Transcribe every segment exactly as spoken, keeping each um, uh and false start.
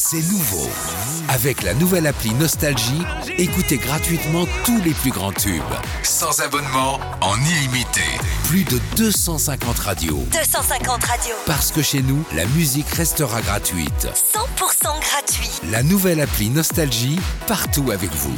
C'est nouveau. Avec la nouvelle appli Nostalgie, écoutez gratuitement tous les plus grands tubes. Sans abonnement, en illimité. Plus de deux cent cinquante radios. deux cent cinquante radios. Parce que chez nous, la musique restera gratuite. cent pour cent gratuit. La nouvelle appli Nostalgie, partout avec vous.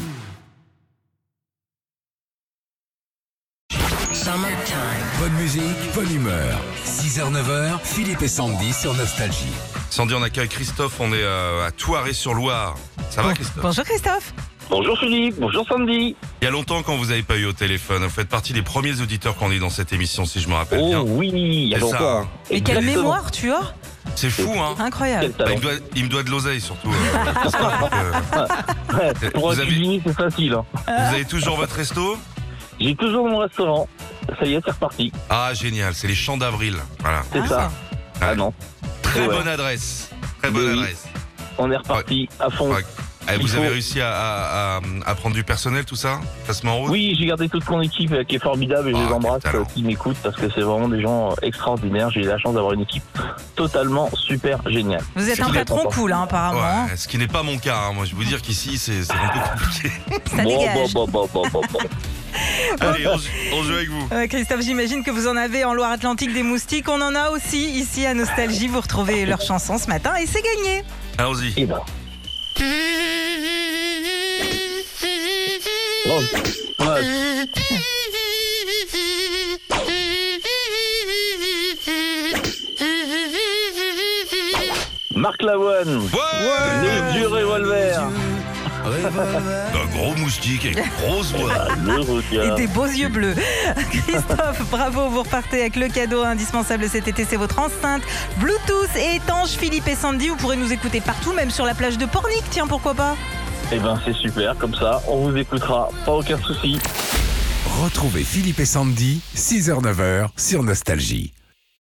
Bonne musique, bonne humeur. six heures neuf heures, Philippe et Sandy sur Nostalgie. Sandy, on accueille Christophe, on est euh, à Thoiré-sur-Loire. Ça va, Christophe? Bonjour Christophe. Bonjour Philippe, bonjour Sandy. Il y a longtemps qu'on vous avait pas eu au téléphone. Vous faites partie des premiers auditeurs qu'on a eu dans cette émission, si je me rappelle Oh bien. oui, il y a C'est ça, longtemps. hein. Et quelle Exactement. mémoire tu as. C'est fou, hein? Incroyable. Quel Bah, il, talent. me doit, il me doit de l'oseille, surtout. euh, Christophe. Donc, euh, Ouais, pour Vous un avez- cuisinier, c'est facile. hein. vous avez toujours votre resto? J'ai toujours mon restaurant. Ça y est, c'est reparti. Ah, génial, c'est les Champs d'Avril. Voilà. C'est Ah. ça. Ah non, Très Ouais. bonne adresse. Très bonne Oui. adresse. on est reparti à fond. Ouais. Eh, vous Il avez faut- réussi à, à, à- à prendre du personnel, tout ça? Ça se met en route? Oui, j'ai gardé toute mon équipe euh, qui est formidable et je Ah, les quel embrasse talent. euh, qui m'écoutent parce que c'est vraiment des gens euh, extraordinaires. J'ai eu la chance d'avoir une équipe totalement super géniale. Vous êtes C'est un qu'il est patron content. cool hein, apparemment. Ouais, ce qui n'est pas mon cas, hein. Moi, je vais vous dire qu'ici, c'est c'est un peu compliqué. Ça bon, dégage. bon, bon, bon, bon, bon, bon. Allez, on, joue- on joue avec vous. Euh, Christophe, j'imagine que vous en avez en Loire-Atlantique des moustiques. On en a aussi ici à Nostalgie. Vous retrouvez leurs chansons ce matin et c'est gagné. Allons-y. Et ben. Oh, ouais. Marc Lavoine, Ouais, le vieux revolver. Un gros moustique avec une grosse voix. Ah, le Et regard. des beaux yeux bleus. Christophe, bravo, vous repartez avec le cadeau indispensable cet été, c'est votre enceinte Bluetooth et étanche Philippe et Sandy. Vous pourrez nous écouter partout, même sur la plage de Pornic, tiens, pourquoi pas. Eh ben c'est super, comme ça, on vous écoutera, pas aucun souci. Retrouvez Philippe et Sandy, six heures neuf heures sur Nostalgie.